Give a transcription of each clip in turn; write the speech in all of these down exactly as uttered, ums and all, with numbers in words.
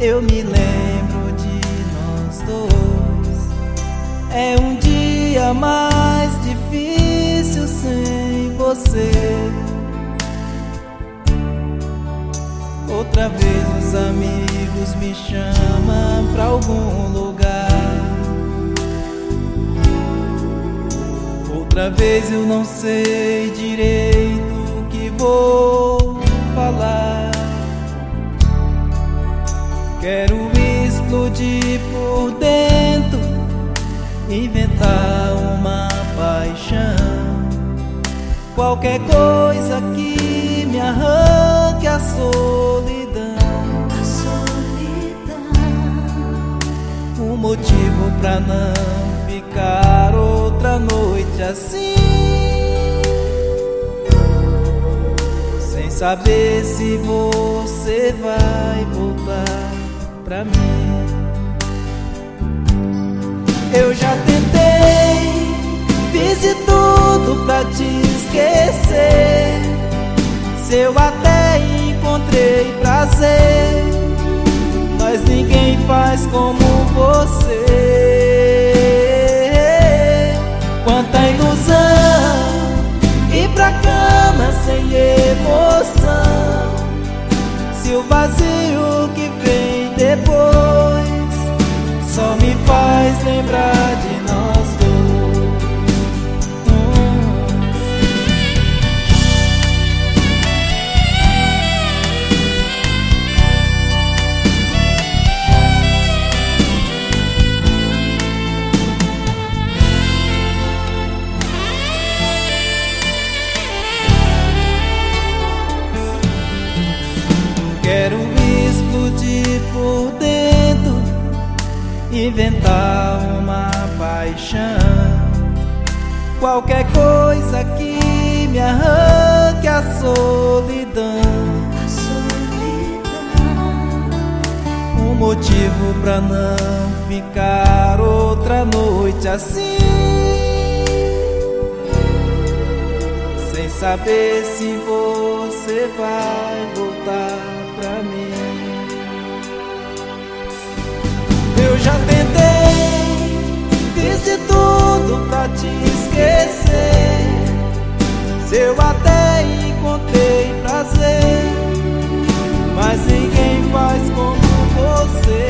Eu me lembro de nós dois. É um dia mais difícil sem você. Outra vez os amigos me chamam pra algum lugar. Outra vez eu não sei direito o que vou falar. Quero explodir por dentro, inventar uma paixão, qualquer coisa que me arranque a solidão. A solidão. Um motivo pra não ficar outra noite assim, sem saber se você vai voltar pra mim. Eu já tentei, fiz de tudo pra te esquecer. Se eu até encontrei prazer, mas ninguém faz como você. Quanta ilusão, ir pra cama sem emoção. Se o vazio que vem depois só me faz lembrar de nós dois. hum. Quero explodir por dentro, inventar uma paixão, qualquer coisa que me arranque a solidão. A solidão. Um motivo pra não ficar outra noite assim, sem saber se você vai voltar pra mim. Eu já tentei, fiz de tudo pra te esquecer. Se eu até encontrei prazer, mas ninguém faz como você.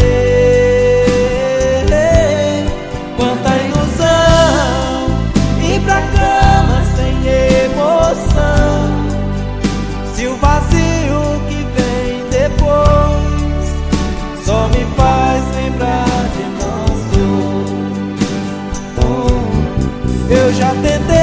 Quanta ilusão, ir pra cama sem emoção. Se o vazio que vem depois só me faz lembrar de nós dois. Oh, eu já tentei,